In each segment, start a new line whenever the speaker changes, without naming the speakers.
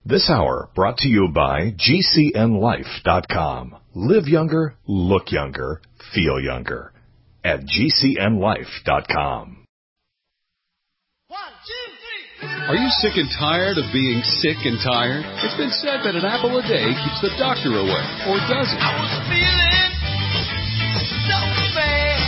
This hour brought to you by GCNLife.com. Live younger, look younger, feel younger at GCNLife.com.
1, 2, 3.
Are you sick and tired of being sick and tired? It's been said that an apple a day keeps the doctor away, or does it?
I was feeling so bad.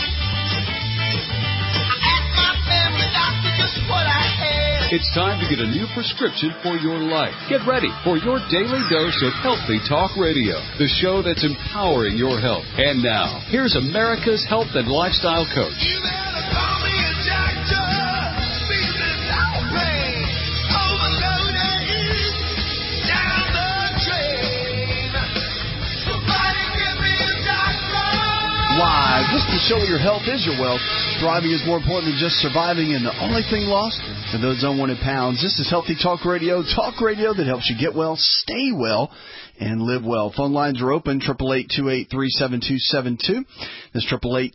I asked my family doctor just what I had.
It's time to get a new prescription for your life. Get ready for your daily dose of Healthy Talk Radio, the show that's empowering your health. And now, here's America's health and lifestyle coach.
You better call me a doctor. Feeling no pain. Overloaded. Down the drain. Somebody give me a doctor.
Live. This is the show where your health is your wealth. Thriving is more important than just surviving, and the only thing lost are those unwanted pounds. This is Healthy Talk Radio that helps you get well, stay well, and live well. Phone lines are open, 888-283-7272. That's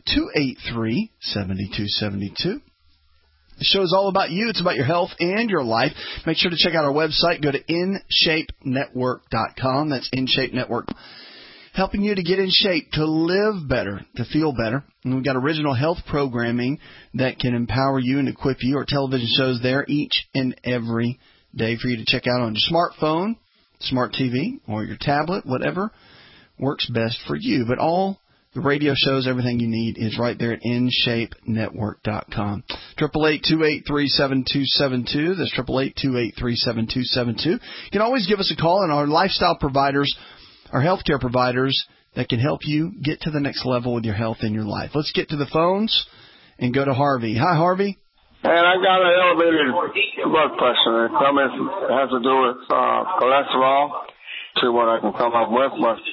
888-283-7272. The show is all about you. It's about your health and your life. Make sure to check out our website. Go to InShapeNetwork.com. That's InShapeNetwork. Helping you to get in shape, to live better, to feel better. And we've got original health programming that can empower you and equip you. Our television shows there each and every day for you to check out on your smartphone, smart TV, or your tablet, whatever works best for you. But all the radio shows, everything you need is right there at InShapeNetwork.com. 888-283-7272. That's 888-283-7272. You can always give us a call, and our lifestyle providers, our healthcare providers that can help you get to the next level with your health and your life. Let's get to the phones and go to Harvey. Hi, Harvey.
And I've got an elevated blood pressure. It has to do with cholesterol. See what I can come up with.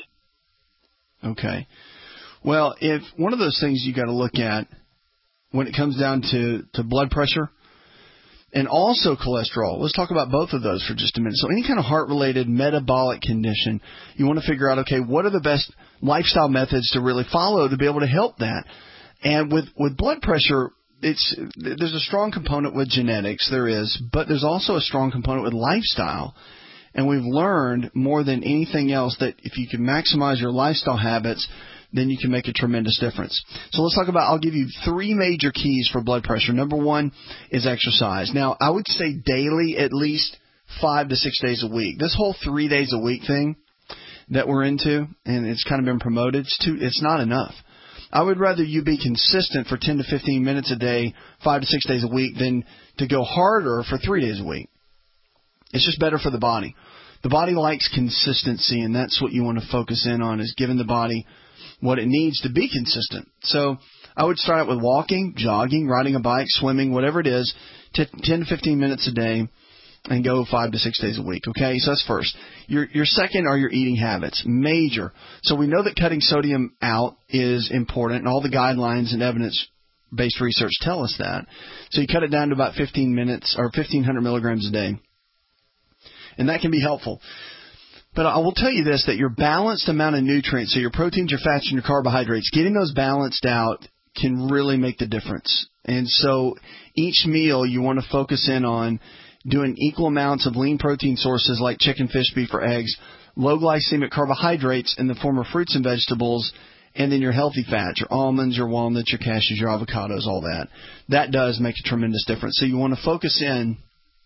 Okay. Well, if one of those things you got to look at when it comes down to blood pressure and also cholesterol. Let's talk about both of those for just a minute. So any kind of heart-related metabolic condition, you want to figure out, okay, what are the best lifestyle methods to really follow to be able to help that? And with blood pressure, there's a strong component with genetics, there is, but there's also a strong component with lifestyle. And we've learned more than anything else that if you can maximize your lifestyle habits, then you can make a tremendous difference. So let's talk about, I'll give you 3 major keys for blood pressure. Number 1 is exercise. Now, I would say daily, at least 5 to 6 days a week. This whole 3 days a week thing that we're into, and it's kind of been promoted, it's not enough. I would rather you be consistent for 10 to 15 minutes a day, 5 to 6 days a week, than to go harder for 3 days a week. It's just better for the body. The body likes consistency, and that's what you want to focus in on, is giving the body what it needs to be consistent. So I would start out with walking, jogging, riding a bike, swimming, whatever it is, 10 to 15 minutes a day, and go 5 to 6 days a week. Okay, so that's first. Your second are your eating habits, major. So we know that cutting sodium out is important, and all the guidelines and evidence-based research tell us that. So you cut it down to about 15 minutes or 1,500 milligrams a day, and that can be helpful. But I will tell you this, that your balanced amount of nutrients, so your proteins, your fats, and your carbohydrates, getting those balanced out can really make the difference. And so each meal you want to focus in on doing equal amounts of lean protein sources like chicken, fish, beef, or eggs, low glycemic carbohydrates in the form of fruits and vegetables, and then your healthy fats, your almonds, your walnuts, your cashews, your avocados, all that. That does make a tremendous difference. So you want to focus in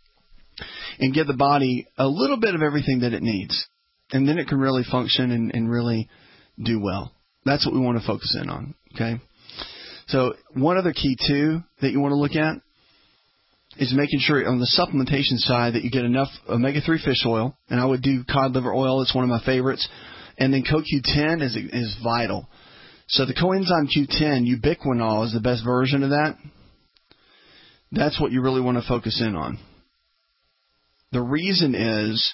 and give the body a little bit of everything that it needs. And then it can really function and really do well. That's what we want to focus in on, okay? So one other key, too, that you want to look at is making sure on the supplementation side that you get enough omega-3 fish oil. And I would do cod liver oil. It's one of my favorites. And then CoQ10 is vital. So the coenzyme Q10, ubiquinol, is the best version of that. That's what you really want to focus in on. The reason is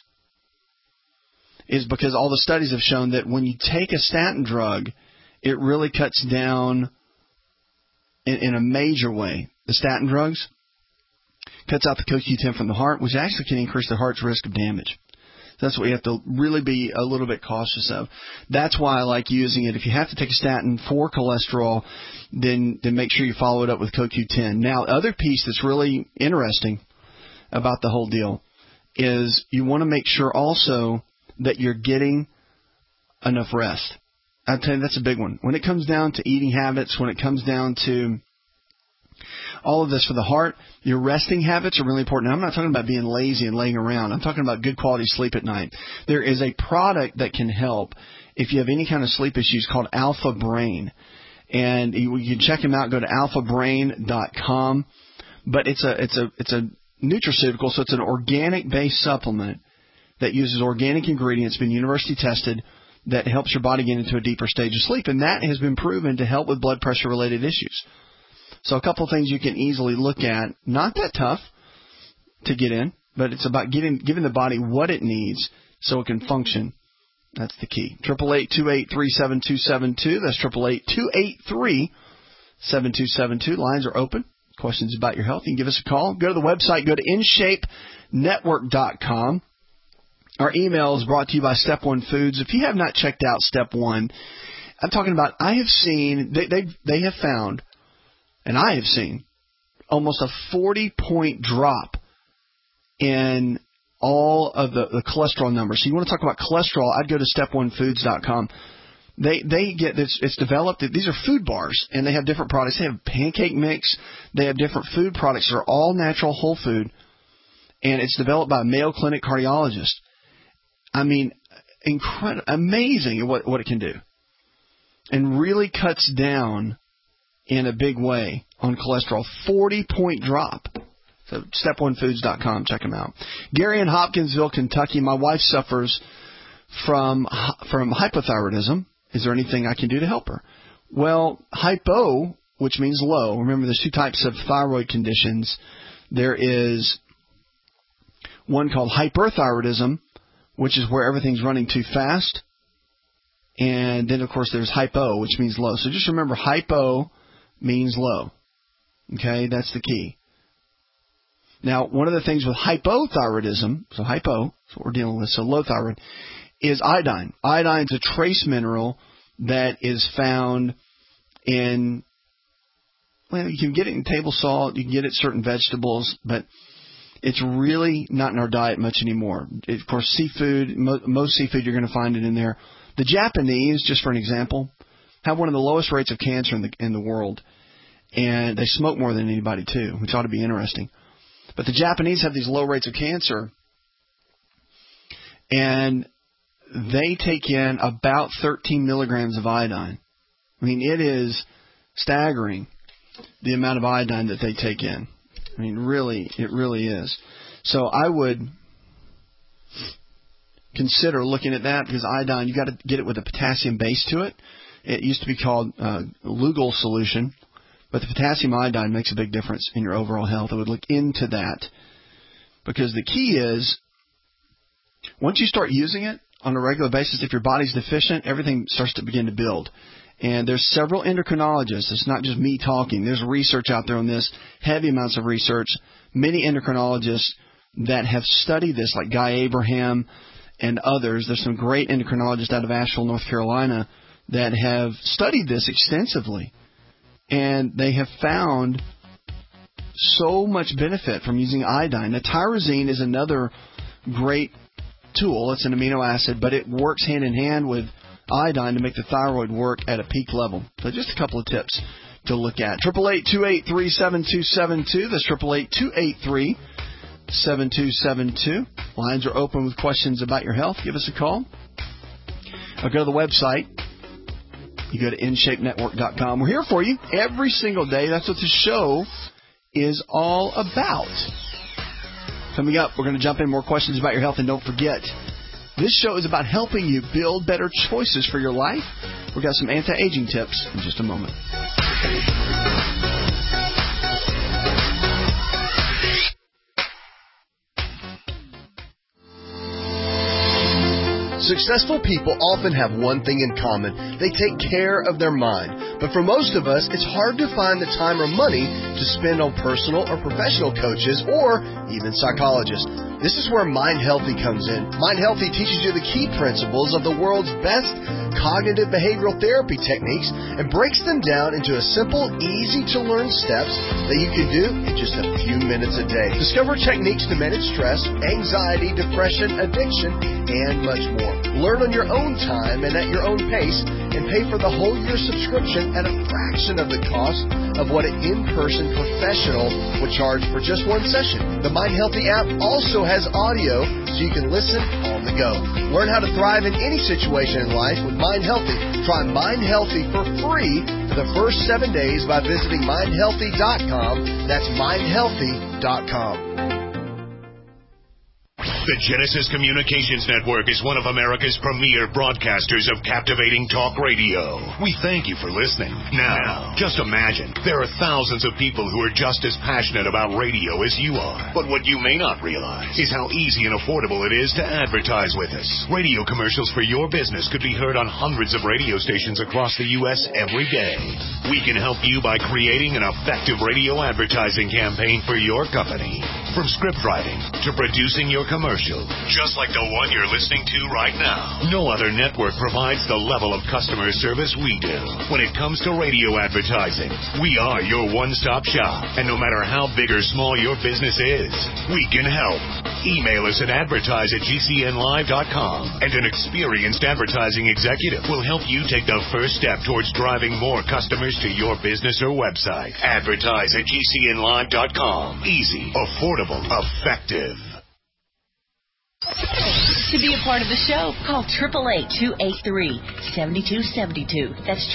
because all the studies have shown that when you take a statin drug, it really cuts down in a major way. The statin drugs cuts out the CoQ10 from the heart, which actually can increase the heart's risk of damage. That's what you have to really be a little bit cautious of. That's why I like using it. If you have to take a statin for cholesterol, then make sure you follow it up with CoQ10. Now, the other piece that's really interesting about the whole deal is you want to make sure also that you're getting enough rest. I'll tell you, that's a big one. When it comes down to eating habits, when it comes down to all of this for the heart, your resting habits are really important. Now, I'm not talking about being lazy and laying around. I'm talking about good quality sleep at night. There is a product that can help if you have any kind of sleep issues called Alpha Brain. And you can check them out. Go to alphabrain.com. But it's a nutraceutical, so it's an organic-based supplement that uses organic ingredients, been university tested, that helps your body get into a deeper stage of sleep. And that has been proven to help with blood pressure-related issues. So a couple of things you can easily look at. Not that tough to get in, but it's about giving the body what it needs so it can function. That's the key. 888-283-7272. That's 888-283-7272. Lines are open. Questions about your health, you can give us a call. Go to the website. Go to InShapeNetwork.com. Our email is brought to you by Step One Foods. If you have not checked out Step One, I'm talking about, I have seen, they have found, and I have seen, almost a 40-point drop in all of the cholesterol numbers. So you want to talk about cholesterol, I'd go to StepOneFoods.com. They get this, it's developed, these are food bars, and they have different products. They have pancake mix, they have different food products that are all natural, whole food, and it's developed by a Mayo Clinic cardiologist. I mean, incredible, amazing what it can do, and really cuts down in a big way on cholesterol. 40-point drop. So StepOneFoods.com, check them out. Gary in Hopkinsville, Kentucky. My wife suffers from hypothyroidism. Is there anything I can do to help her? Well, hypo, which means low. Remember, there's two types of thyroid conditions. There is one called hyperthyroidism, which is where everything's running too fast. And then, of course, there's hypo, which means low. So just remember, hypo means low. Okay, that's the key. Now, one of the things with hypothyroidism, so hypo, that's what we're dealing with, so low thyroid, is iodine. Iodine is a trace mineral that is found in, well, you can get it in table salt, you can get it in certain vegetables, but it's really not in our diet much anymore. Of course, seafood, most seafood you're going to find it in there. The Japanese, just for an example, have one of the lowest rates of cancer in the world, and they smoke more than anybody too, which ought to be interesting. But the Japanese have these low rates of cancer, and they take in about 13 milligrams of iodine. I mean, it is staggering, the amount of iodine that they take in. I mean, really, it really is. So I would consider looking at that, because iodine, you got to get it with a potassium base to it. It used to be called Lugol solution, but the potassium iodine makes a big difference in your overall health. I would look into that, because the key is, once you start using it on a regular basis, if your body's deficient, everything starts to begin to build. And there's several endocrinologists. It's not just me talking. There's research out there on this, heavy amounts of research. Many endocrinologists that have studied this, like Guy Abraham and others. There's some great endocrinologists out of Asheville, North Carolina, that have studied this extensively. And they have found so much benefit from using iodine. Now, tyrosine is another great tool. It's an amino acid, but it works hand in hand with iodine to make the thyroid work at a peak level. So just a couple of tips to look at. 888-283-7272. That's 888-283-7272. Lines are open with questions about your health. Give us a call. Or go to the website. You go to InShapeNetwork.com. We're here for you every single day. That's what the show is all about. Coming up, we're going to jump in more questions about your health. And don't forget, this show is about helping you build better choices for your life. We've got some anti-aging tips in just a moment.
Successful people often have one thing in common. They take care of their mind. But for most of us, it's hard to find the time or money to spend on personal or professional coaches or even psychologists. This is where Mind Healthy comes in. Mind Healthy teaches you the key principles of the world's best cognitive behavioral therapy techniques and breaks them down into a simple, easy-to-learn steps that you can do in just a few minutes a day. Discover techniques to manage stress, anxiety, depression, addiction, and much more. Learn on your own time and at your own pace, and pay for the whole year subscription at a fraction of the cost of what an in-person professional would charge for just one session. The Mind Healthy app also has audio so you can listen on the go. Learn how to thrive in any situation in life with Mind Healthy. Try Mind Healthy for free for the first 7 days by visiting mindhealthy.com. That's mindhealthy.com.
The Genesis Communications Network is one of America's premier broadcasters of captivating talk radio. We thank you for listening. Now, just imagine, there are thousands of people who are just as passionate about radio as you are. But what you may not realize is how easy and affordable it is to advertise with us. Radio commercials for your business could be heard on hundreds of radio stations across the U.S. every day. We can help you by creating an effective radio advertising campaign for your company. From script writing to producing your commercial, just like the one you're listening to right now. No other network provides the level of customer service we do. When it comes to radio advertising, we are your one-stop shop. And no matter how big or small your business is, we can help. Email us at advertise@gcnlive.com, and an experienced advertising executive will help you take the first step towards driving more customers to your business or website. Advertise@gcnlive.com. Easy, affordable, effective.
To be a part of the show, call 888-283-7272. That's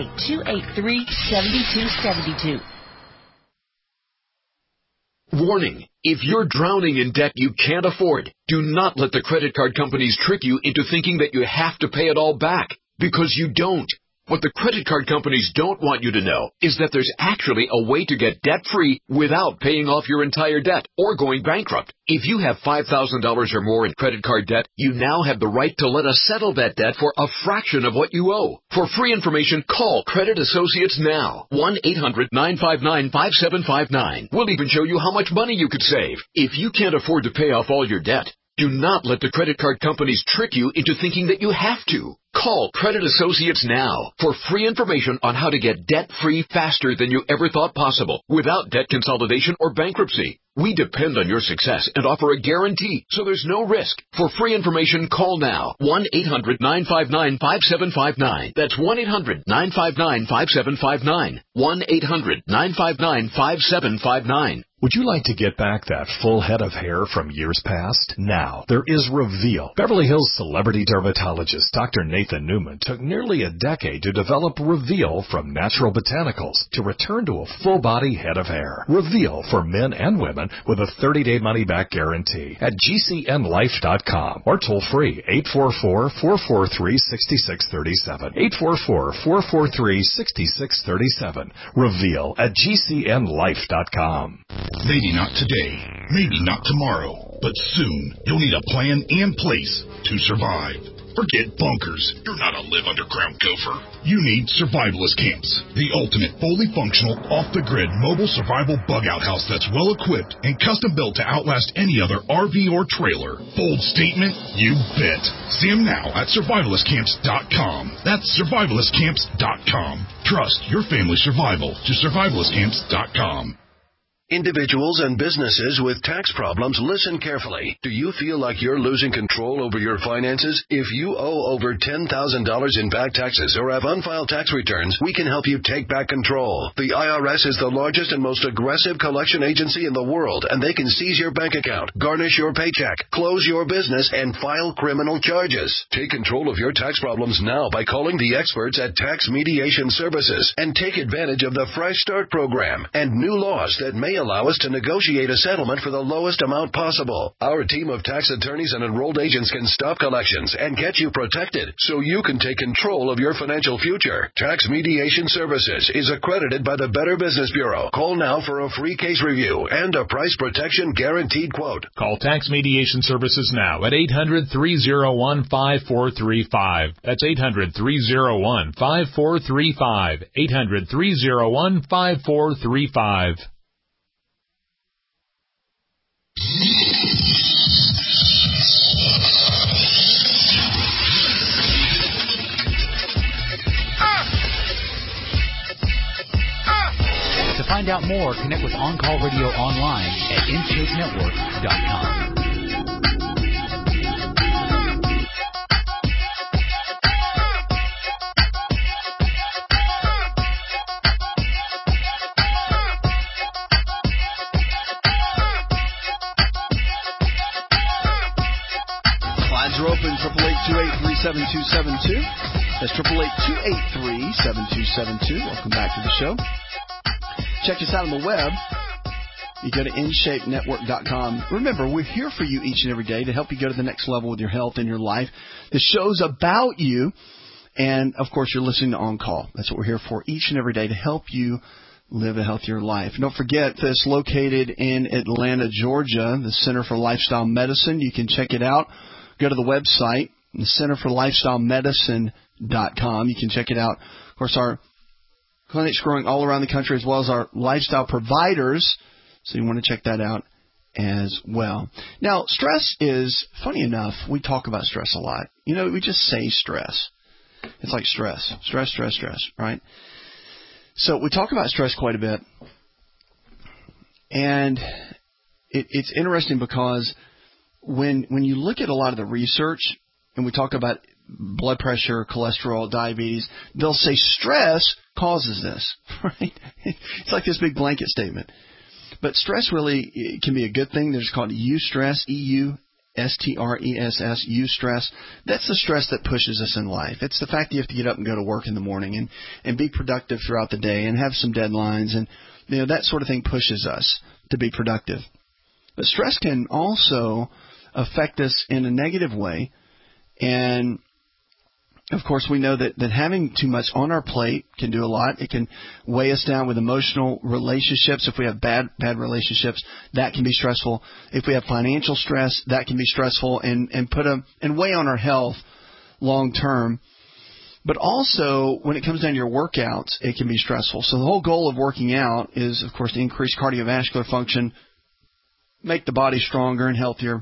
888-283-7272.
Warning. If you're drowning in debt you can't afford, do not let the credit card companies trick you into thinking that you have to pay it all back, because you don't. What the credit card companies don't want you to know is that there's actually a way to get debt-free without paying off your entire debt or going bankrupt. If you have $5,000 or more in credit card debt, you now have the right to let us settle that debt for a fraction of what you owe. For free information, call Credit Associates now. 1-800-959-5759. We'll even show you how much money you could save. If you can't afford to pay off all your debt, do not let the credit card companies trick you into thinking that you have to. Call Credit Associates now for free information on how to get debt-free faster than you ever thought possible without debt consolidation or bankruptcy. We depend on your success and offer a guarantee, so there's no risk. For free information, call now. 1-800-959-5759. That's 1-800-959-5759. 1-800-959-5759.
Would you like to get back that full head of hair from years past? Now, there is Reveal. Beverly Hills celebrity dermatologist Dr. Nathan Newman took nearly a decade to develop Reveal from natural botanicals to return to a full-body head of hair. Reveal for men and women with a 30-day money-back guarantee at GCNlife.com or toll-free 844-443-6637. 844-443-6637. Reveal at GCNlife.com.
Maybe not today, maybe not tomorrow, but soon you'll need a plan in place to survive. Forget bunkers. You're not a live underground gopher. You need survivalist camps, the ultimate fully functional, off-the-grid mobile survival bug-out house that's well-equipped and custom-built to outlast any other RV or trailer. Bold statement? You bet. See them now at survivalistcamps.com. That's survivalistcamps.com. Trust your family's survival to survivalistcamps.com.
Individuals and businesses with tax problems, listen carefully. Do you feel like you're losing control over your finances? If you owe over $10,000 in back taxes or have unfiled tax returns, we can help you take back control. The IRS is the largest and most aggressive collection agency in the world, and they can seize your bank account, garnish your paycheck, close your business, and file criminal charges. Take control of your tax problems now by calling the experts at Tax Mediation Services and take advantage of the Fresh Start program and new laws that may allow us to negotiate a settlement for the lowest amount possible. Our team of tax attorneys and enrolled agents can stop collections and get you protected so you can take control of your financial future. Tax Mediation Services is accredited by the Better Business Bureau. Call now for a free case review and a price protection guaranteed quote.
Call Tax Mediation Services now at 800-301-5435. That's 800-301-5435. 800-301-5435.
To find out more, connect with On Call Radio online at InShapeNetwork.com.
Lines are open, 888-283-7272. That's 888-283-7272. Welcome back to the show. Check us out on the web. You go to InShapeNetwork.com. Remember, we're here for you each and every day to help you go to the next level with your health and your life. The show's about you. And, of course, you're listening to On Call. That's what we're here for each and every day, to help you live a healthier life. And don't forget, this located in Atlanta, Georgia, the Center for Lifestyle Medicine. You can check it out. Go to the website, the Center for Lifestyle Medicine.com. You can check it out. Of course, our clinics growing all around the country, as well as our lifestyle providers. So you want to check that out as well. Now, stress is, funny enough, we talk about stress a lot. You know, we just say stress. It's like stress, right? So we talk about stress quite a bit. And it's interesting because when you look at a lot of the research, and we talk about blood pressure, cholesterol, diabetes, they'll say stress causes this, right? It's like this big blanket statement. But stress really can be a good thing. There's called eustress, E-U-S-T-R-E-S-S, eustress. That's the stress that pushes us in life. It's the fact that you have to get up and go to work in the morning and be productive throughout the day and have some deadlines, and that sort of thing pushes us to be productive. But stress can also affect us in a negative way, and of course, we know that having too much on our plate can do a lot. It can weigh us down with emotional relationships. If we have bad relationships, that can be stressful. If we have financial stress, that can be stressful and weigh on our health long term. But also, when it comes down to your workouts, it can be stressful. So the whole goal of working out is, of course, to increase cardiovascular function, make the body stronger and healthier.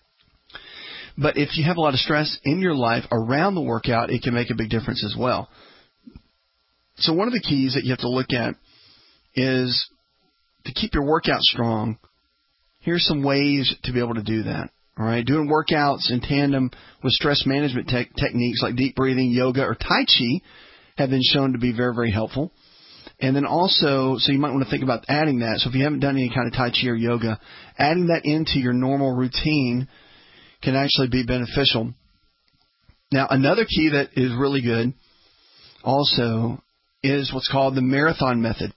But if you have a lot of stress in your life around the workout, it can make a big difference as well. So one of the keys that you have to look at is to keep your workout strong. Here's some ways to be able to do that. All right, doing workouts in tandem with stress management techniques like deep breathing, yoga, or Tai Chi have been shown to be very, very helpful. And then also, so you might want to think about adding that. So if you haven't done any kind of Tai Chi or yoga, adding that into your normal routine can actually be beneficial. Now, another key that is really good also is what's called the marathon method.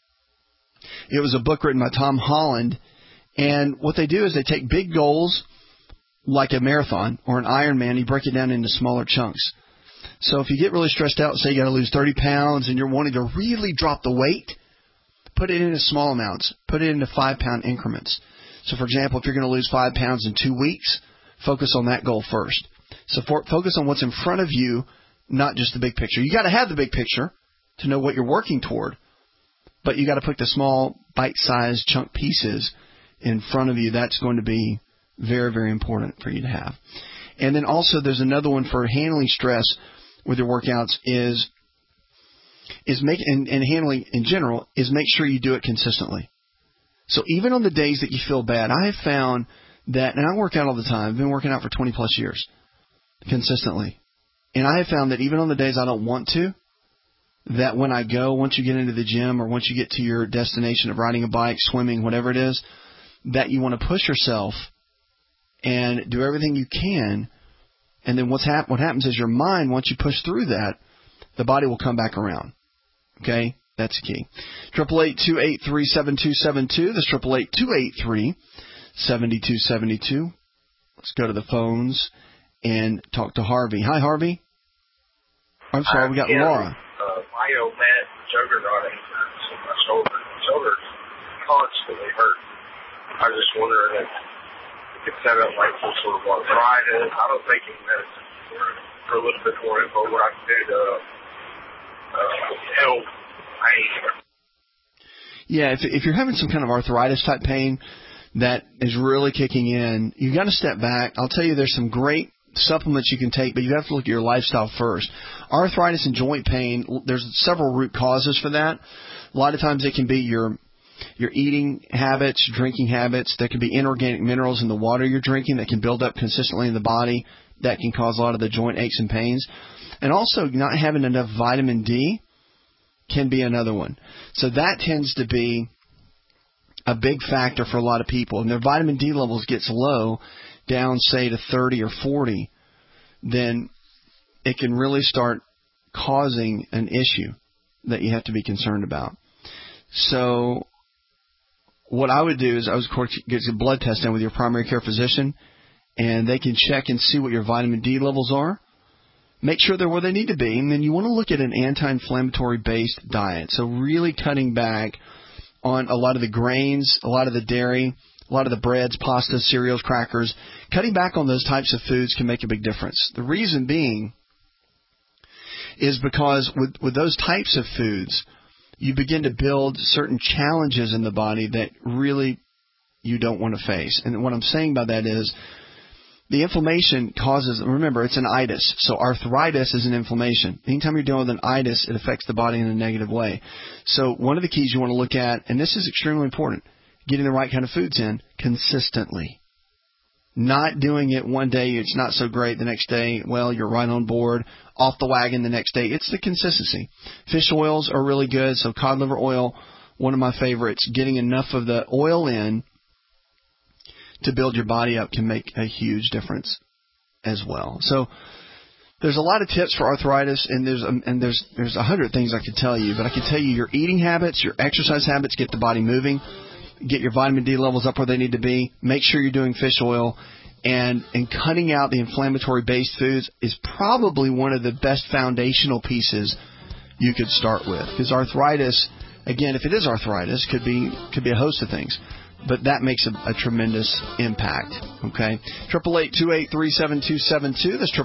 It was a book written by Tom Holland, and what they do is they take big goals like a marathon or an Ironman, you break it down into smaller chunks. So if you get really stressed out, say you got to lose 30 pounds and you're wanting to really drop the weight, put it into small amounts. Put it into 5-pound increments. So, for example, if you're going to lose 5 pounds in 2 weeks, focus on that goal first. So focus on what's in front of you, not just the big picture. You got to have the big picture to know what you're working toward, but you got to put the small bite-sized chunk pieces in front of you. That's going to be very, very important for you to have. And then also there's another one for handling stress with your workouts is make and handling in general is make sure you do it consistently. So even on the days that you feel bad, I have found that, and I work out all the time. I've been working out for 20 plus years consistently. And I have found that even on the days I don't want to, that when I go, once you get into the gym or once you get to your destination of riding a bike, swimming, whatever it is, that you want to push yourself and do everything you can. And then what happens is your mind, once you push through that, the body will come back around. Okay? That's key. 888-283-7272. That's 888-283-7272. Let's go to the phones and talk to Harvey. Hi, Harvey. I'm sorry, we got Laura.
My old man, juggernaut, my shoulder's constantly hurt. I was just wondering if you could set up like some sort of arthritis. I don't take any medicine for a little bit more info what I can do to help pain.
Yeah, if you're having some kind of arthritis type pain that is really kicking in, you got to step back. I'll tell you, there's some great supplements you can take, but you have to look at your lifestyle first. Arthritis and joint pain, there's several root causes for that. A lot of times it can be your eating habits, drinking habits. There can be inorganic minerals in the water you're drinking that can build up consistently in the body that can cause a lot of the joint aches and pains. And also not having enough vitamin D can be another one. So that tends to be a big factor for a lot of people. And their vitamin D levels gets low, down, say, to 30 or 40, then it can really start causing an issue that you have to be concerned about. So what I would do is I would get a blood test done with your primary care physician, and they can check and see what your vitamin D levels are. Make sure they're where they need to be, and then you want to look at an anti-inflammatory based diet. So really cutting back on a lot of the grains, a lot of the dairy, a lot of the breads, pastas, cereals, crackers. Cutting back on those types of foods can make a big difference. The reason being is because with those types of foods, you begin to build certain challenges in the body that really you don't want to face. And what I'm saying by that is the inflammation causes, remember, it's an itis. So arthritis is an inflammation. Anytime you're dealing with an itis, it affects the body in a negative way. So one of the keys you want to look at, and this is extremely important, getting the right kind of foods in consistently. Not doing it one day, it's not so great. The next day, well, you're right on board, off the wagon the next day. It's the consistency. Fish oils are really good. So cod liver oil, one of my favorites. Getting enough of the oil in to build your body up can make a huge difference as well. So there's a lot of tips for arthritis, and there's 100 things I could tell you, but I can tell you your eating habits, your exercise habits, get the body moving, get your vitamin D levels up where they need to be, make sure you're doing fish oil, and cutting out the inflammatory-based foods is probably one of the best foundational pieces you could start with. Because arthritis, again, if it is arthritis, could be a host of things. But that makes a tremendous impact, okay? 888-283-7272. That's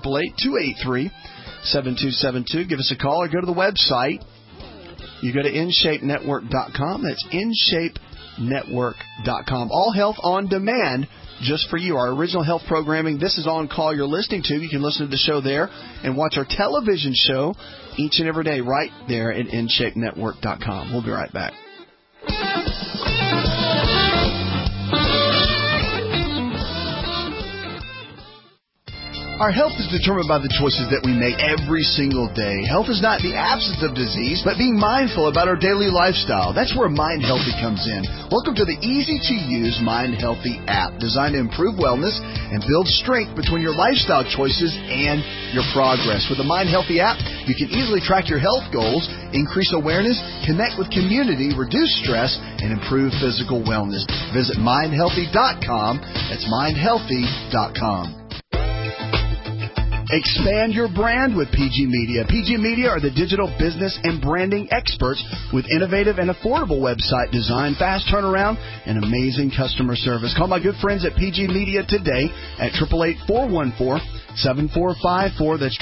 888-283-7272. Give us a call or go to the website. You go to InShapeNetwork.com. That's InShapeNetwork.com. All health on demand just for you. Our original health programming, this is On Call you're listening to. You can listen to the show there and watch our television show each and every day right there at InShapeNetwork.com. We'll be right back. Our health is determined by the choices that we make every single day. Health is not the absence of disease, but being mindful about our daily lifestyle. That's where Mind Healthy comes in. Welcome to the easy-to-use Mind Healthy app, designed to improve wellness and build strength between your lifestyle choices and your progress. With the Mind Healthy app, you can easily track your health goals, increase awareness, connect with community, reduce stress, and improve physical wellness. Visit mindhealthy.com. That's mindhealthy.com. Expand your brand with PG Media. PG Media are the digital business and branding experts with innovative and affordable website design, fast turnaround, and amazing customer service. Call my good friends at PG Media today at 888-414-7454. That's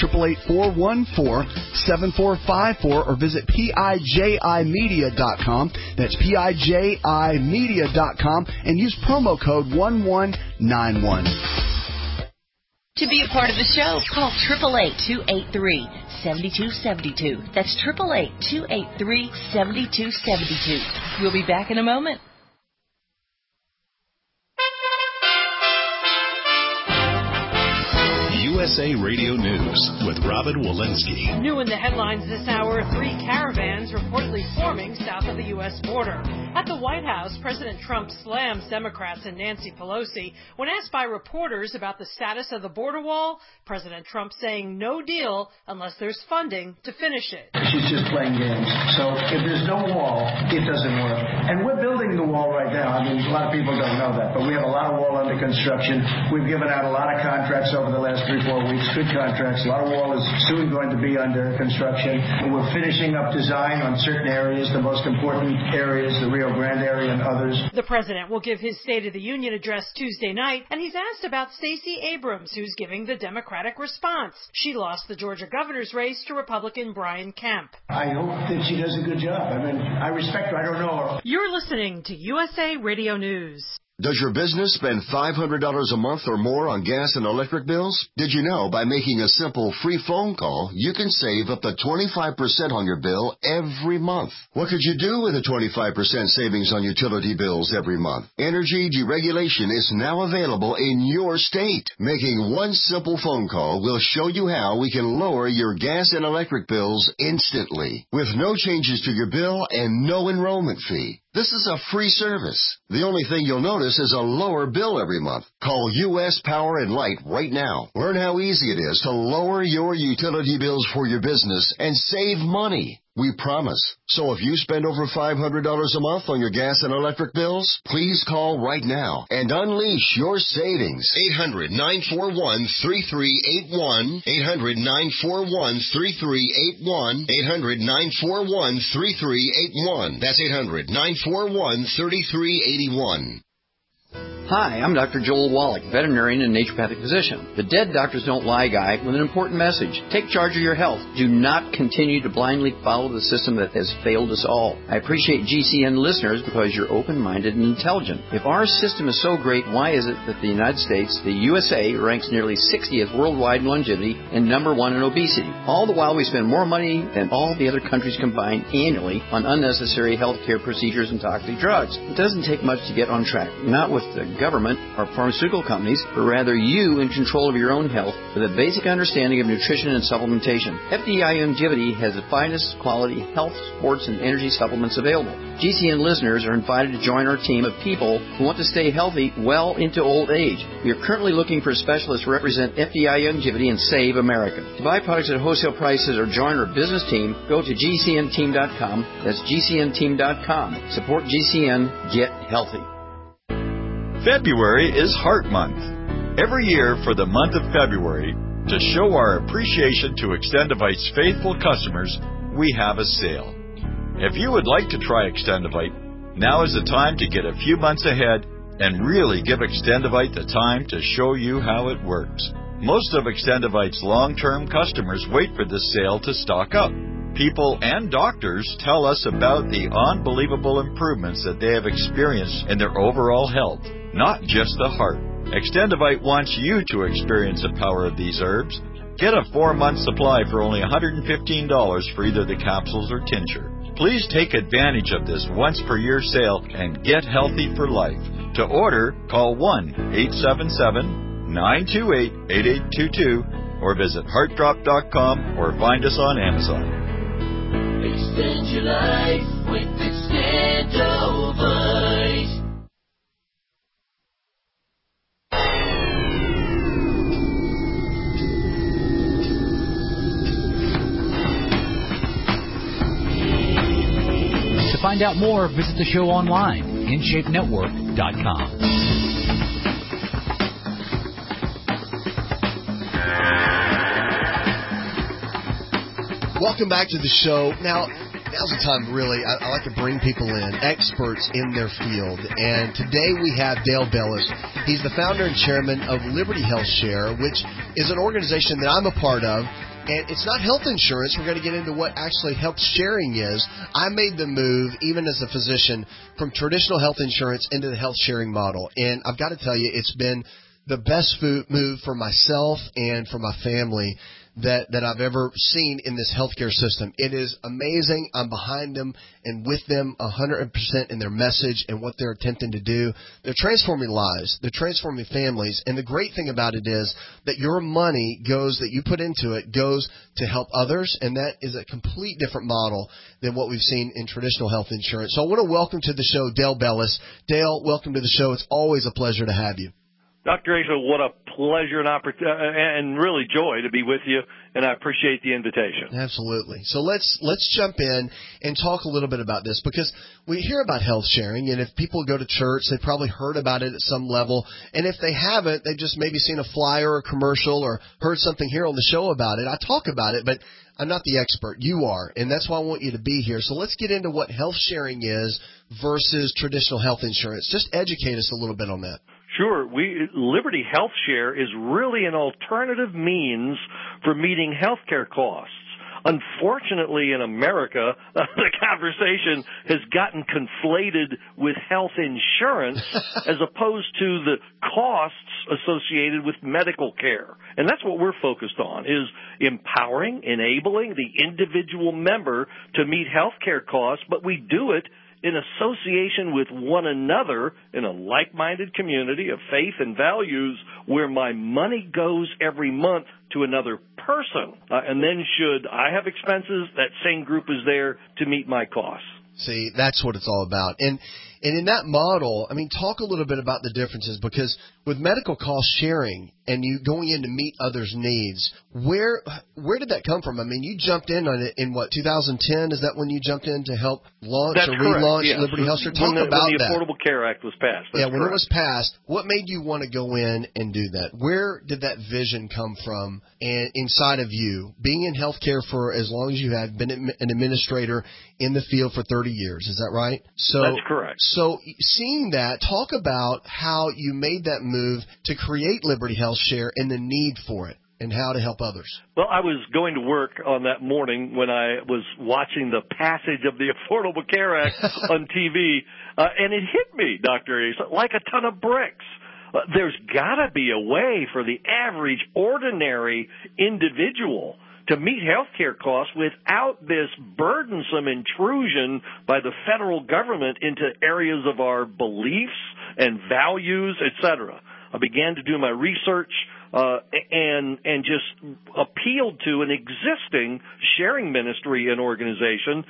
888-414-7454, or visit PIJImedia.com. That's PIJImedia.com, and use promo code 1191.
To be a part of the show, call 888-283-7272. That's 888-283-7272. We'll be back in a moment.
USA Radio News with Robin Walensky.
New in the headlines this hour, 3 caravans reportedly forming south of the U.S. border. At the White House, President Trump slams Democrats and Nancy Pelosi. When asked by reporters about the status of the border wall, President Trump saying no deal unless there's funding to finish it.
She's just playing games. So if there's no wall, it doesn't work. And we're building the wall right now. I mean, a lot of people don't know that, but we have a lot of wall under construction. We've given out a lot of contracts over the last 3-4 weeks, good contracts. A lot of wall is soon going to be under construction. And we're finishing up design on certain areas, the most important areas, the Rio Grande area and others.
The president will give his State of the Union address Tuesday night, and he's asked about Stacey Abrams, who's giving the Democratic response. She lost the Georgia governor's race to Republican Brian Kemp.
I hope that she does a good job. I mean, I respect her. I don't know her.
You're listening to USA Radio News.
Does your business spend $500 a month or more on gas and electric bills? Did you know by making a simple free phone call, you can save up to 25% on your bill every month? What could you do with a 25% savings on utility bills every month? Energy deregulation is now available in your state. Making one simple phone call will show you how we can lower your gas and electric bills instantly, with no changes to your bill and no enrollment fee. This is a free service. The only thing you'll notice is a lower bill every month. Call U.S. Power and Light right now. Learn how easy it is to lower your utility bills for your business and save money. We promise. So if you spend over $500 a month on your gas and electric bills, please call right now and unleash your savings.
800-941-3381. 800-941-3381. 800-941-3381. That's 800-941-3381.
Hi, I'm Dr. Joel Wallach, veterinarian and naturopathic physician. The Dead Doctors Don't Lie guy with an important message. Take charge of your health. Do not continue to blindly follow the system that has failed us all. I appreciate GCN listeners because you're open-minded and intelligent. If our system is so great, why is it that the United States, the USA, ranks nearly 60th worldwide in longevity and number 1 in obesity? All the while we spend more money than all the other countries combined annually on unnecessary health care procedures and toxic drugs. It doesn't take much to get on track. Not with the government or pharmaceutical companies, but rather you in control of your own health with a basic understanding of nutrition and supplementation. FDI Longevity has the finest quality health, sports, and energy supplements available. GCN listeners are invited to join our team of people who want to stay healthy well into old age. We are currently looking for specialists to represent FDI Longevity and Save America. To buy products at wholesale prices or join our business team, go to GCNteam.com. That's GCNteam.com. Support GCN. Get healthy.
February is Heart Month. Every year for the month of February, to show our appreciation to Extendivite's faithful customers, we have a sale. If you would like to try Extendivite, now is the time to get a few months ahead and really give Extendivite the time to show you how it works. Most of Extendivite's long-term customers wait for this sale to stock up. People and doctors tell us about the unbelievable improvements that they have experienced in their overall health, not just the heart. Extendivite wants you to experience the power of these herbs. Get a 4-month supply for only $115 for either the capsules or tincture. Please take advantage of this once-per-year sale and get healthy for life. To order, call 1-877-928-8822 or visit heartdrop.com or find us on Amazon.
Extend your life with Extendivite.
To find out more, visit the show online, InShapeNetwork.com.
Welcome back to the show. Now's the time, really. I like to bring people in, experts in their field. And today we have Dale Bellis. He's the founder and chairman of Liberty Health Share, which is an organization that I'm a part of. And it's not health insurance. We're going to get into what actually health sharing is. I made the move, even as a physician, from traditional health insurance into the health sharing model. And I've got to tell you, it's been the best move for myself and for my family that I've ever seen in this healthcare system. It is amazing. I'm behind them and with them 100% in their message and what they're attempting to do. They're transforming lives. They're transforming families. And the great thing about it is that your money that you put into it goes to help others. And that is a complete different model than what we've seen in traditional health insurance. So I want to welcome to the show Dale Bellis. Dale, welcome to the show. It's always a pleasure to have you.
Dr. Asa, what a pleasure and and really joy to be with you, and I appreciate the invitation.
Absolutely. So let's jump in and talk a little bit about this, because we hear about health sharing, and if people go to church, they probably heard about it at some level, and if they haven't, they've just maybe seen a flyer or a commercial or heard something here on the show about it. I talk about it, but I'm not the expert. You are, and that's why I want you to be here. So let's get into what health sharing is versus traditional health insurance. Just educate us a little bit on that.
Sure. Liberty Health Share is really an alternative means for meeting healthcare costs. Unfortunately, in America, the conversation has gotten conflated with health insurance as opposed to the costs associated with medical care. And that's what we're focused on, is empowering, enabling the individual member to meet healthcare costs, but we do it in association with one another in a like-minded community of faith and values where my money goes every month to another person. And then should I have expenses, that same group is there to meet my costs.
See, that's what it's all about. And in that model, I mean, talk a little bit about the differences, because with medical cost sharing and you going in to meet others' needs, where did that come from? I mean, you jumped in on it in what, 2010? Is that when you jumped in to help launch
That's
or
correct.
relaunch
Yes.
Liberty Health Share? Talk
when
about
the
that.
Affordable Care Act was passed. That's
when
correct.
it was passed, what made you want to go in and do that? Where did that vision come from and inside of you? Being in healthcare for as long as you had, been an administrator in the field for 30 years, is that right? So
that's correct.
So seeing that, talk about how you made that move to create Liberty Health Share and the need for it, and how to help others.
Well, I was going to work on that morning when I was watching the passage of the Affordable Care Act on TV, and it hit me, Dr. Asa, like a ton of bricks. There's got to be a way for the average, ordinary individual to meet health care costs without this burdensome intrusion by the federal government into areas of our beliefs and values, etc. I began to do my research and just appealed to an existing sharing ministry and organization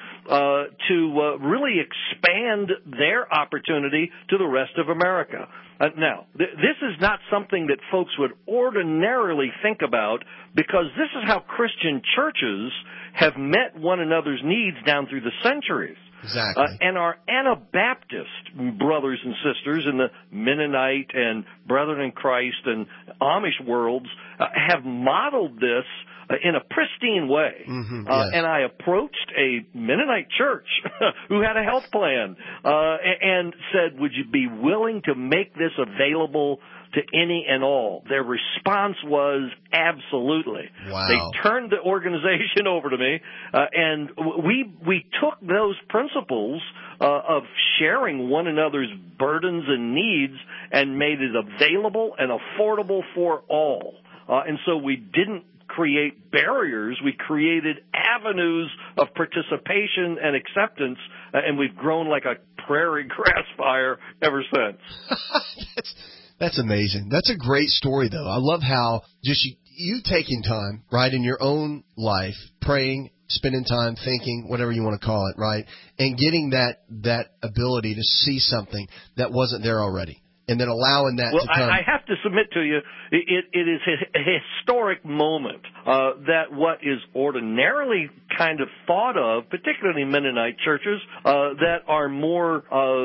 to really expand their opportunity to the rest of America. Now, this is not something that folks would ordinarily think about, because this is how Christian churches have met one another's needs down through the centuries.
Exactly.
And our Anabaptist brothers and sisters in the Mennonite and Brethren in Christ and Amish worlds have modeled this in a pristine way.
Mm-hmm, yes.
And I approached a Mennonite church who had a health plan and said, would you be willing to make this available to any and all? Their response was absolutely.
Wow.
They turned the organization over to me, and we took those principles of sharing one another's burdens and needs and made it available and affordable for all. And so we didn't create barriers. We created avenues of participation and acceptance, and we've grown like a prairie grass fire ever since.
That's amazing. That's a great story, though. I love how just you taking time, right, in your own life, praying, spending time, thinking, whatever you want to call it, right, and getting that ability to see something that wasn't there already, and then allowing that to come.
I have to submit to you, it is a historic moment that what is ordinarily kind of thought of, particularly Mennonite churches, that are more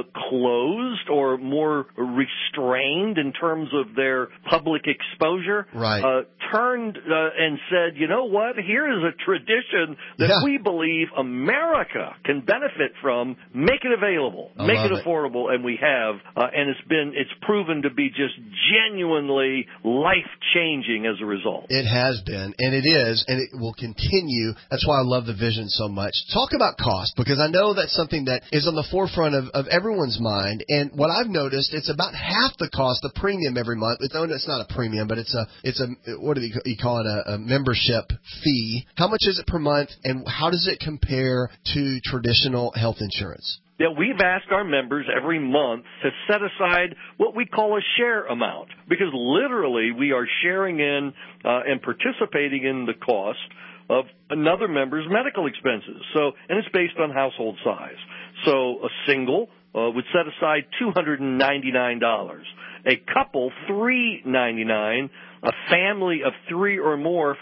closed or more restrained in terms of their public exposure,
right.
Turned and said, you know what, here is a tradition that we believe America can benefit from. Make it available, make it affordable, and we have, and it's proven to be just genuinely life-changing as a result.
It has been, and it is, and it will continue. That's why I love love the vision so much. Talk about cost, because I know that's something that is on the forefront of everyone's mind. And what I've noticed, it's about half the cost, the premium every month. It's not a premium, but it's a what do you call it, a membership fee. How much is it per month, and how does it compare to traditional health insurance?
Yeah, we've asked our members every month to set aside what we call a share amount, because literally we are sharing in and participating in the cost of another member's medical expenses. And it's based on household size. So a single would set aside $299, a couple $399, a family of 3 or more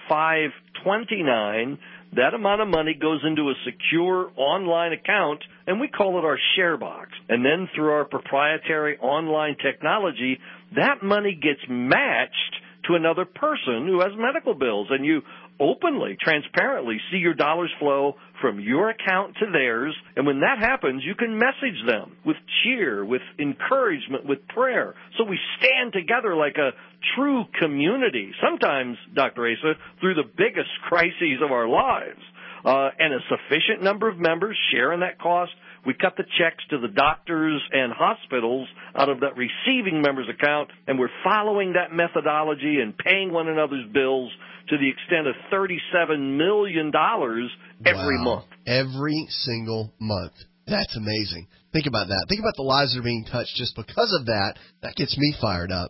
$529. That amount of money goes into a secure online account, and we call it our share box. And then through our proprietary online technology, that money gets matched to another person who has medical bills, and you openly, transparently see your dollars flow from your account to theirs. And when that happens, you can message them with cheer, with encouragement, with prayer. So we stand together like a true community, sometimes, Dr. Asa, through the biggest crises of our lives. And a sufficient number of members share in that cost. We cut the checks to the doctors and hospitals out of that receiving member's account, and we're following that methodology and paying one another's bills to the extent of $37 million every month.
Every single month. That's amazing. Think about that. Think about the lives that are being touched just because of that. That gets me fired up.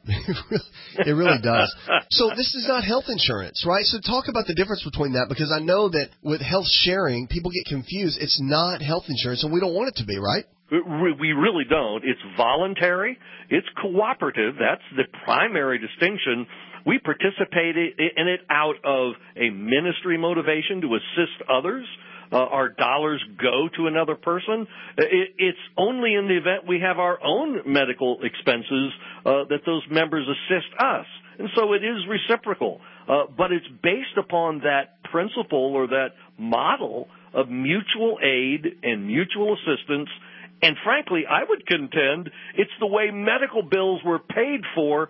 It really does. So this is not health insurance, right? So talk about the difference between that, because I know that with health sharing, people get confused. It's not health insurance, and we don't want it to be, right?
We really don't. It's voluntary. It's cooperative. That's the primary distinction. We participate in it out of a ministry motivation to assist others. Our dollars go to another person. It's only in the event we have our own medical expenses that those members assist us. And so it is reciprocal. But it's based upon that principle or that model of mutual aid and mutual assistance. And frankly, I would contend it's the way medical bills were paid for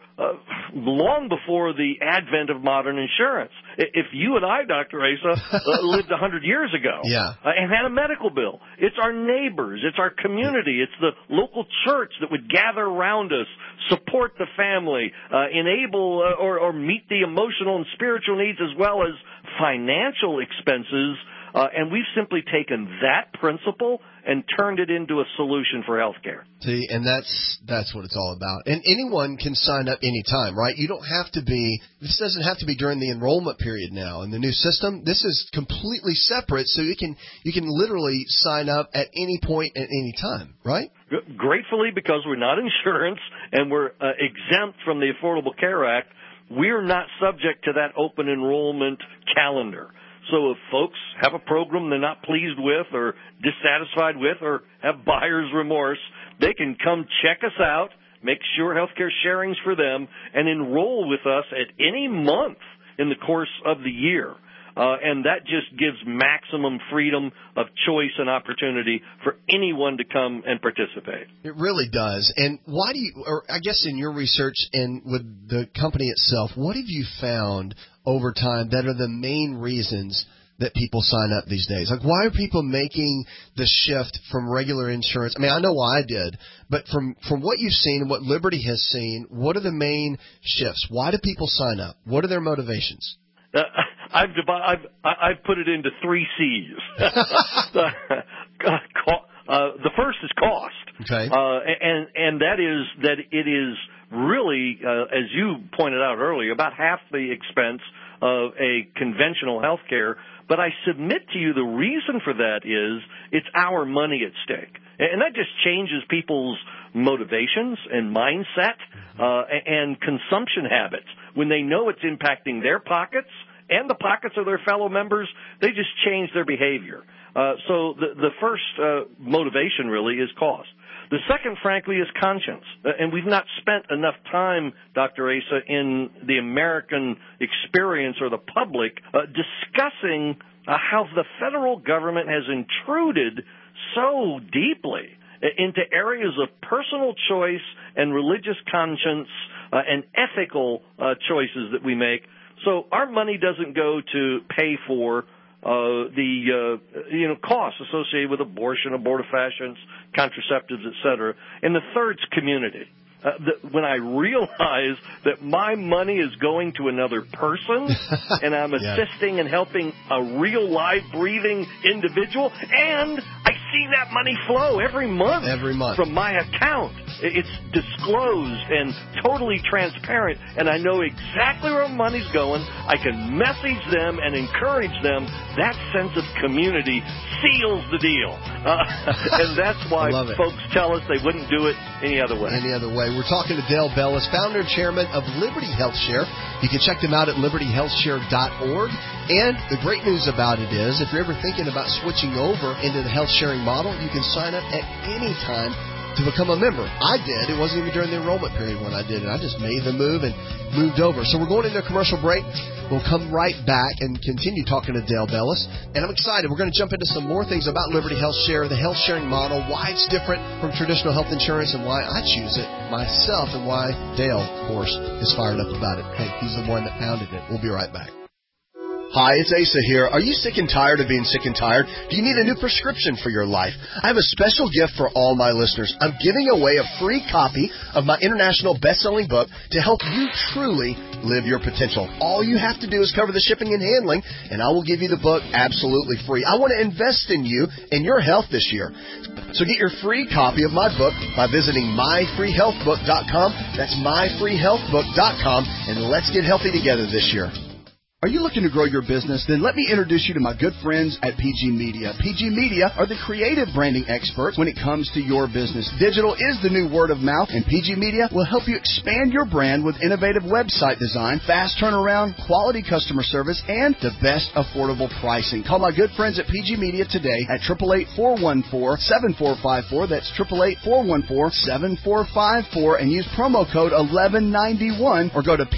long before the advent of modern insurance. If you and I, Dr. Asa, lived 100 years ago and had a medical bill, it's our neighbors, it's our community, it's the local church that would gather around us, support the family, enable or meet the emotional and spiritual needs as well as financial expenses. And we've simply taken that principle and turned it into a solution for healthcare.
See, and that's what it's all about. And anyone can sign up anytime, right? You don't have to be, this doesn't have to be during the enrollment period now. In the new system, this is completely separate, so you can literally sign up at any point at any time, right?
Gratefully, because we're not insurance and we're exempt from the Affordable Care Act, we're not subject to that open enrollment calendar. So if folks have a program they're not pleased with or dissatisfied with or have buyer's remorse, they can come check us out, make sure healthcare sharing's for them, and enroll with us at any month in the course of the year. And that just gives maximum freedom of choice and opportunity for anyone to come and participate.
It really does. And why do you, or I guess in your research and with the company itself, what have you found over time that are the main reasons that people sign up these days? Like, why are people making the shift from regular insurance? I mean, I know why I did, but from what you've seen and what Liberty has seen, what are the main shifts? Why do people sign up? What are their motivations?
I've put it into 3 C's. The first is cost.
Okay.
And that is that it is really, as you pointed out earlier, about half the expense of a conventional health care. But I submit to you the reason for that is it's our money at stake. And that just changes people's motivations and mindset and consumption habits. When they know it's impacting their pockets and the pockets of their fellow members, they just change their behavior. So the first motivation really is cost. The second, frankly, is conscience. And we've not spent enough time, Dr. Asa, in the American experience or the public discussing how the federal government has intruded so deeply into areas of personal choice and religious conscience and ethical choices that we make. So our money doesn't go to pay for the costs associated with abortion, abortifacients, contraceptives, etc. And the third's community. When I realize that my money is going to another person and I'm assisting and helping a real, live, breathing individual, and I see that money flow every month from my account. It's disclosed and totally transparent, and I know exactly where money's going. I can message them and encourage them. That sense of community seals the deal. And that's why folks tell us they wouldn't do it any other way.
We're talking to Dale Bellis, founder and chairman of Liberty Health Share. You can check them out at libertyhealthshare.org. And the great news about it is, if you're ever thinking about switching over into the health sharing model, you can sign up at any time to become a member. I did. It wasn't even during the enrollment period when I did it. I just made the move and moved over. So we're going into a commercial break. We'll come right back and continue talking to Dale Bellis. And I'm excited. We're going to jump into some more things about Liberty Health Share, the health sharing model, why it's different from traditional health insurance, and why I choose it myself, and why Dale, of course, is fired up about it. Hey, he's the one that founded it. We'll be right back. Hi, it's Asa here. Are you sick and tired of being sick and tired? Do you need a new prescription for your life? I have a special gift for all my listeners. I'm giving away a free copy of my international best-selling book to help you truly live your potential. All you have to do is cover the shipping and handling, and I will give you the book absolutely free. I want to invest in you and your health this year. So get your free copy of my book by visiting myfreehealthbook.com. That's myfreehealthbook.com, and let's get healthy together this year.
Are you looking to grow your business? Then let me introduce you to my good friends at PG Media. PG Media are the creative branding experts when it comes to your business. Digital is the new word of mouth, and PG Media will help you expand your brand with innovative website design, fast turnaround, quality customer service, and the best affordable pricing. Call my good friends at PG Media today at 888-414-7454. That's 888-414-7454, and use promo code 1191 or go to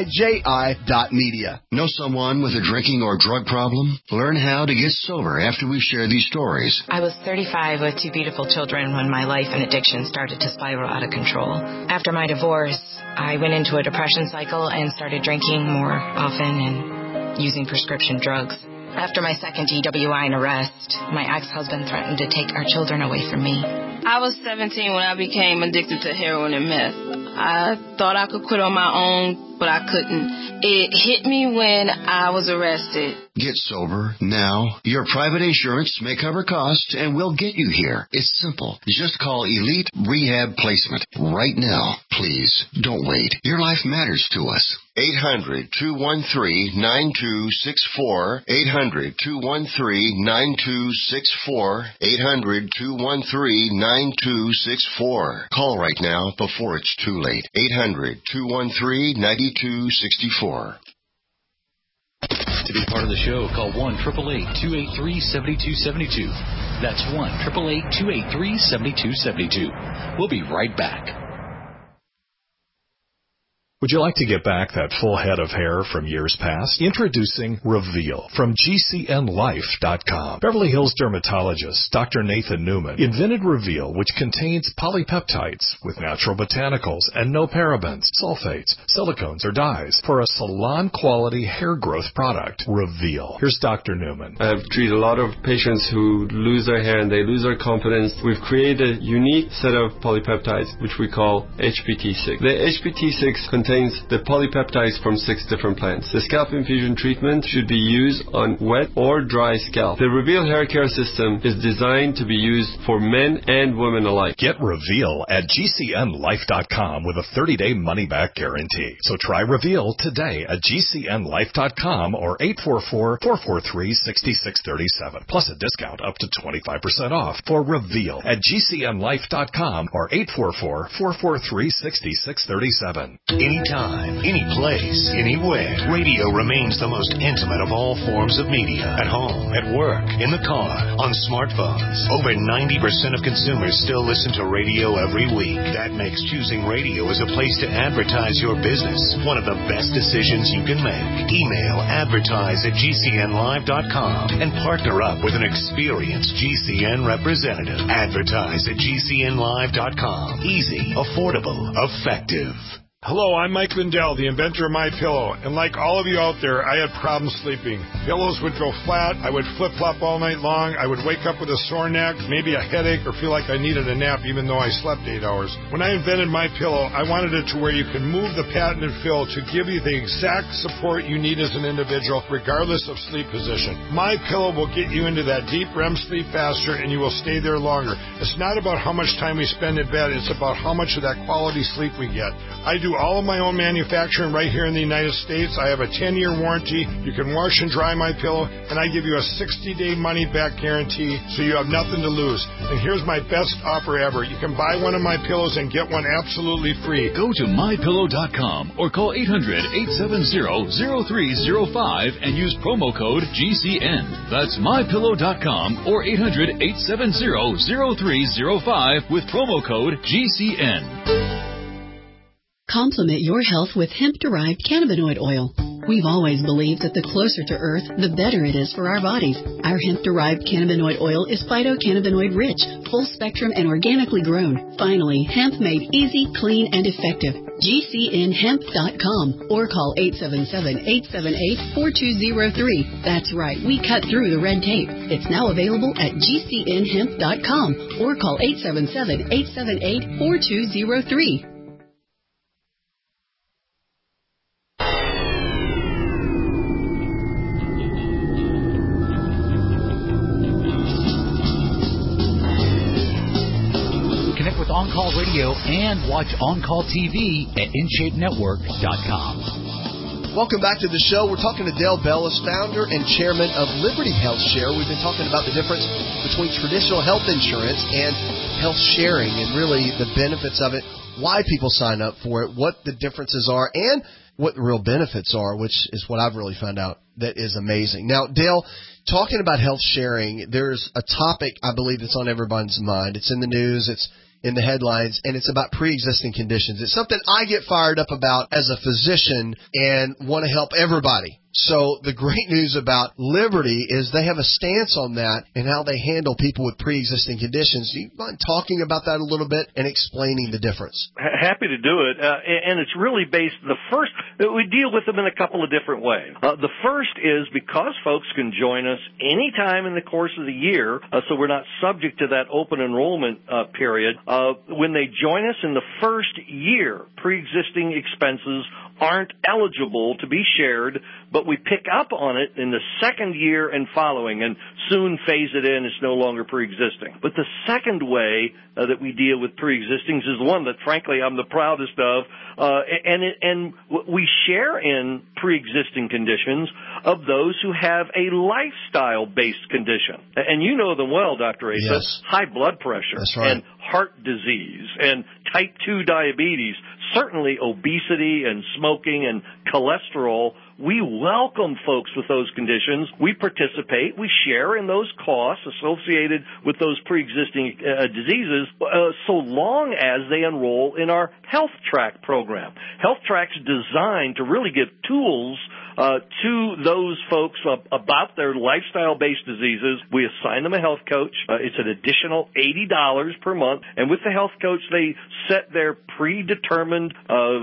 PIJI.media.
Know someone with a drinking or drug problem? Learn how to get sober after we share these stories.
I was 35 with two beautiful children when my life and addiction started to spiral out of control. After my divorce, I went into a depression cycle and started drinking more often and using prescription drugs. After my second DWI and arrest, my ex-husband threatened to take our children away from me.
I was 17 when I became addicted to heroin and meth. I thought I could quit on my own, but I couldn't. It hit me when I was arrested.
Get sober now. Your private insurance may cover costs and we'll get you here. It's simple. Just call Elite Rehab Placement right now. Please, don't wait. Your life matters to us. 800-213-9264. 800-213-9264. 800-213-9264. Call right now before it's too late. 800-213-9264.
To be part of the show, call 1-888-283-7272. That's 1-888-283-7272. We'll be right back.
Would you like to get back that full head of hair from years past? Introducing Reveal from GCNLife.com. Beverly Hills dermatologist Dr. Nathan Newman invented Reveal, which contains polypeptides with natural botanicals and no parabens, sulfates, silicones, or dyes for a salon-quality hair growth product. Reveal. Here's Dr. Newman.
I've treated a lot of patients who lose their hair and they lose their confidence. We've created a unique set of polypeptides, which we call HPT6. The HPT6 contains the polypeptides from 6 different plants. The scalp infusion treatment should be used on wet or dry scalp. The Reveal hair care system is designed to be used for men and women alike.
Get Reveal at GCNLife.com with a 30-day money-back guarantee. So try Reveal today at GCNLife.com or 844-443-6637. Plus a discount up to 25% off for Reveal at GCNLife.com or 844-443-6637.
Anytime, any place, anywhere. Radio remains the most intimate of all forms of media. At home, at work, in the car, on smartphones. Over 90% of consumers still listen to radio every week. That makes choosing radio as a place to advertise your business one of the best decisions you can make. Email advertise@GCNlive.com and partner up with an experienced GCN representative. Advertise at GCNlive.com. Easy, affordable, effective.
Hello, I'm Mike Lindell, the inventor of MyPillow, and like all of you out there, I had problems sleeping. Pillows would go flat, I would flip-flop all night long, I would wake up with a sore neck, maybe a headache, or feel like I needed a nap even though I slept 8 hours. When I invented MyPillow, I wanted it to where you can move the patented fill to give you the exact support you need as an individual, regardless of sleep position. MyPillow will get you into that deep REM sleep faster, and you will stay there longer. It's not about how much time we spend in bed, it's about how much of that quality sleep we get. I do all of my own manufacturing right here in the United States. I have a 10-year warranty. You can wash and dry MyPillow, and I give you a 60-day money-back guarantee, so you have nothing to lose. And here's my best offer ever. You can buy one of my pillows and get one absolutely free.
Go to MyPillow.com or call 800-870-0305 and use promo code GCN. That's MyPillow.com or 800-870-0305 with promo code GCN.
Complement your health with hemp-derived cannabinoid oil. We've always believed that the closer to Earth, the better it is for our bodies. Our hemp-derived cannabinoid oil is phytocannabinoid-rich, full-spectrum, and organically grown. Finally, hemp made easy, clean, and effective. GCNhemp.com or call 877-878-4203. That's right, we cut through the red tape. It's now available at GCNhemp.com or call 877-878-4203.
On Call Radio and watch On Call TV at InShapeNetwork.com.
Welcome back to the show. We're talking to Dale Bellis, founder and chairman of Liberty Health Share. We've been talking about the difference between traditional health insurance and health sharing and really the benefits of it, why people sign up for it, what the differences are, and what the real benefits are, which is what I've really found out that is amazing. Now, Dale, talking about health sharing, there's a topic I believe that's on everybody's mind. It's in the news. It's in the headlines, and it's about pre-existing conditions. It's something I get fired up about as a physician and want to help everybody. So the great news about Liberty is they have a stance on that and how they handle people with pre-existing conditions. Do you mind talking about that a little bit and explaining the difference?
Happy to do it. And it's really based, we deal with them in a couple of different ways. The first is because folks can join us anytime in the course of the year, so we're not subject to that open enrollment period. When they join us in the first year, pre-existing expenses aren't eligible to be shared, but we pick up on it in the second year and following and soon phase it in. It's no longer pre-existing. But the second way that we deal with pre-existings is one that, frankly, I'm the proudest of, and we share in pre-existing conditions of those who have a lifestyle-based condition. And you know them well, Dr. Asa.
Yes.
High blood pressure.
That's right.
And heart disease and type 2 diabetes, certainly obesity and smoking and cholesterol. We welcome folks with those conditions. We participate. We share in those costs associated with those pre-existing diseases so long as they enroll in our Health Track program. Health Track's designed to really give tools to those folks about their lifestyle-based diseases. We assign them a health coach. It's an additional $80 per month. And with the health coach, they set their predetermined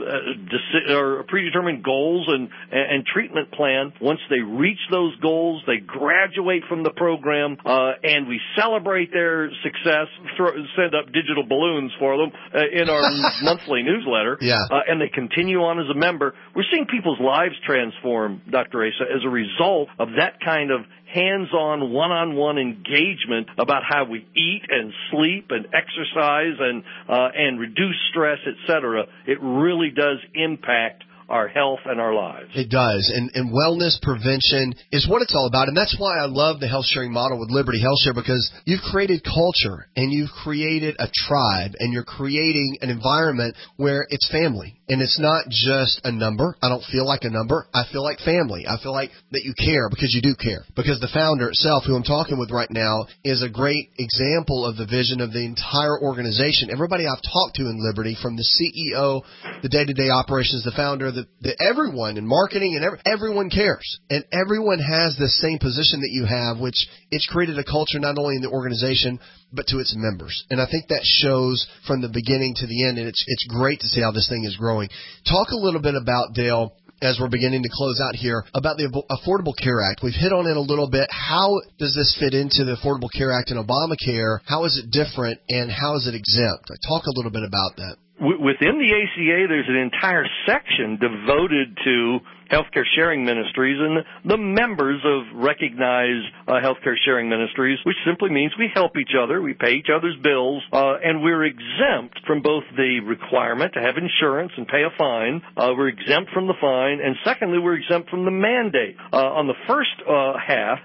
goals and treatment plan. Once they reach those goals, they graduate from the program, and we celebrate their success, send up digital balloons for them in our monthly newsletter, and they continue on as a member. We're seeing people's lives transform, Dr. Asa, as a result of that kind of hands-on, one-on-one engagement about how we eat and sleep and exercise and reduce stress, etc. It really does impact our health and our lives.
It does. And wellness prevention is what it's all about. And that's why I love the health sharing model with Liberty Health Share, because you've created culture and you've created a tribe and you're creating an environment where it's family. And it's not just a number. I don't feel like a number. I feel like family. I feel like that you care because you do care. Because the founder itself, who I'm talking with right now, is a great example of the vision of the entire organization. Everybody I've talked to in Liberty, from the CEO, the day-to-day operations, the founder, that everyone in marketing and everyone cares, and everyone has the same position that you have, which it's created a culture not only in the organization but to its members. And I think that shows from the beginning to the end, and it's great to see how this thing is growing. Talk a little bit about, Dale, as we're beginning to close out here, about the Affordable Care Act. We've hit on it a little bit. How does this fit into the Affordable Care Act and Obamacare? How is it different, and how is it exempt? Talk a little bit about that.
Within the ACA, there's an entire section devoted to healthcare sharing ministries and the members of recognized healthcare sharing ministries, which simply means we help each other, we pay each other's bills, and we're exempt from both the requirement to have insurance and pay a fine. We're exempt from the fine, and secondly, we're exempt from the mandate. On the first half,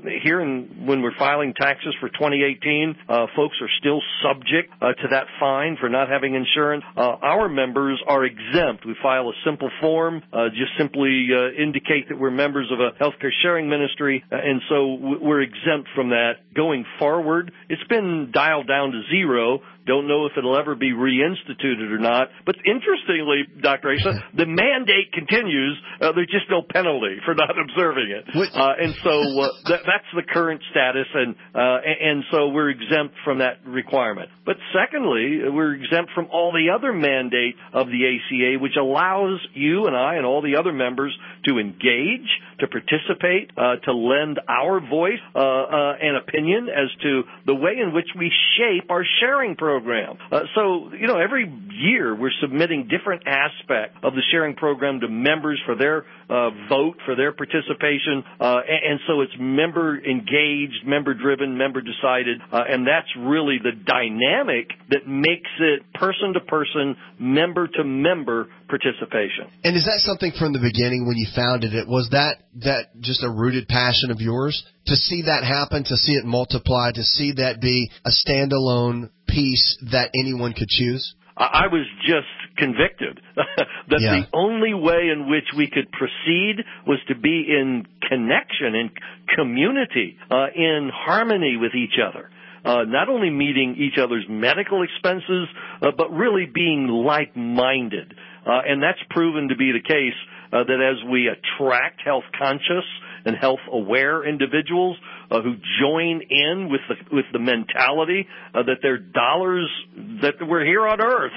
when we're filing taxes for 2018, folks are still subject to that fine for not having insurance. Our members are exempt. We file a simple form, just simply indicate that we're members of a healthcare sharing ministry, and so we're exempt from that. Going forward, it's been dialed down to zero. Don't know if it'll ever be reinstituted or not. But interestingly, Dr. Asa, the mandate continues. There's just no penalty for not observing it. And so that's the current status, and so we're exempt from that requirement. But secondly, we're exempt from all the other mandate of the ACA, which allows you and I and all the other members to engage, to participate, to lend our voice and opinion as to the way in which we shape our sharing program. So, every year we're submitting different aspects of the sharing program to members for their vote, for their participation, and so it's member engaged, member driven, member decided, and that's really the dynamic that makes it person to person, member to member participation.
And is that something from the beginning when you founded it? Was that just a rooted passion of yours? To see that happen, to see it multiply, to see that be a standalone piece that anyone could choose?
I was just convicted that the only way in which we could proceed was to be in connection, in community, in harmony with each other. Not only meeting each other's medical expenses, but really being like-minded. And that's proven to be the case that as we attract health-conscious and health-aware individuals who join in with the mentality that their dollars, that we're here on earth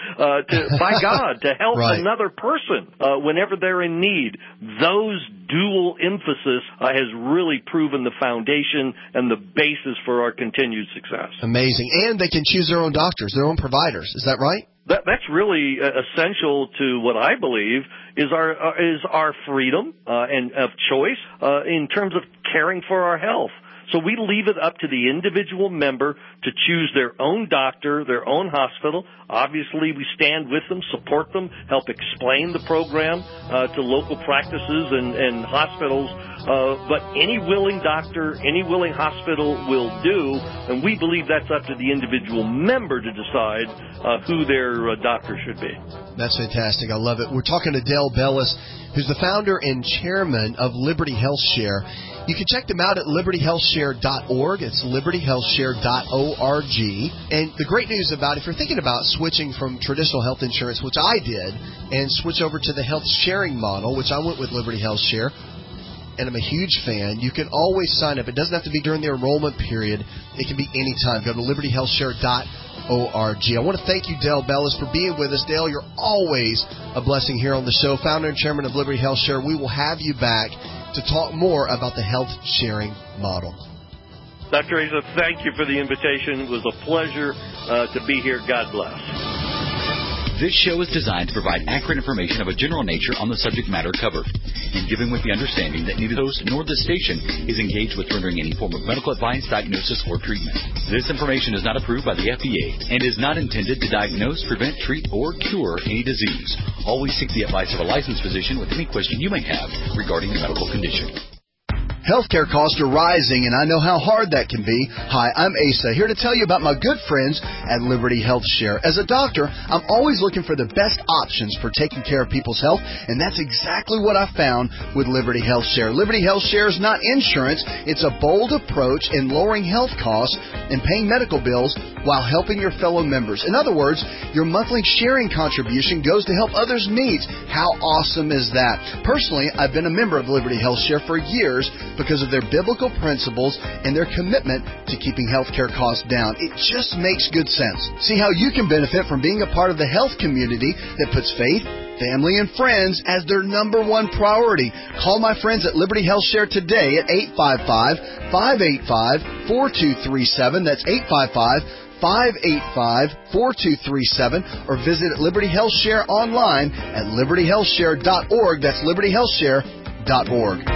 by God to help another person whenever they're in need. Those dual emphasis has really proven the foundation and the basis for our continued success.
Amazing. And they can choose their own doctors, their own providers. Is that right?
That's really essential to what I believe is our freedom and of choice in terms of caring for our health. So we leave it up to the individual member to choose their own doctor, their own hospital. Obviously, we stand with them, support them, help explain the program to local practices and hospitals. But any willing doctor, any willing hospital will do, and we believe that's up to the individual member to decide who their doctor should be.
That's fantastic. I love it. We're talking to Dale Bellis, who's the founder and chairman of Liberty Health Share. You can check them out at libertyhealthshare.org. It's libertyhealthshare.org. And the great news about, if you're thinking about switching from traditional health insurance, which I did, and switch over to the health sharing model, which I went with Liberty Health Share, and I'm a huge fan, you can always sign up. It doesn't have to be during the enrollment period. It can be any time. Go to libertyhealthshare.org. I want to thank you, Dale Bellis, for being with us. Dale, you're always a blessing here on the show. Founder and chairman of Liberty Health Share. We will have you back to talk more about the health sharing model.
Dr. Asa, thank you for the invitation. It was a pleasure to be here. God bless.
This show is designed to provide accurate information of a general nature on the subject matter covered, and given with the understanding that neither the host nor the station is engaged with rendering any form of medical advice, diagnosis, or treatment. This information is not approved by the FDA and is not intended to diagnose, prevent, treat, or cure any disease. Always seek the advice of a licensed physician with any question you may have regarding a medical condition.
Healthcare costs are rising, and I know how hard that can be. Hi, I'm Asa, here to tell you about my good friends at Liberty Health Share. As a doctor, I'm always looking for the best options for taking care of people's health, and that's exactly what I found with Liberty Health Share. Liberty Health Share is not insurance. It's a bold approach in lowering health costs and paying medical bills while helping your fellow members. In other words, your monthly sharing contribution goes to help others' needs. How awesome is that? Personally, I've been a member of Liberty Health Share for years because of their biblical principles and their commitment to keeping healthcare costs down. It just makes good sense. See how you can benefit from being a part of the health community that puts faith, family, and friends as their number one priority. Call my friends at Liberty Health Share today at 855-585-4237. That's 855-585-4237, or visit Liberty Health Share online at libertyhealthshare.org. That's libertyhealthshare.org.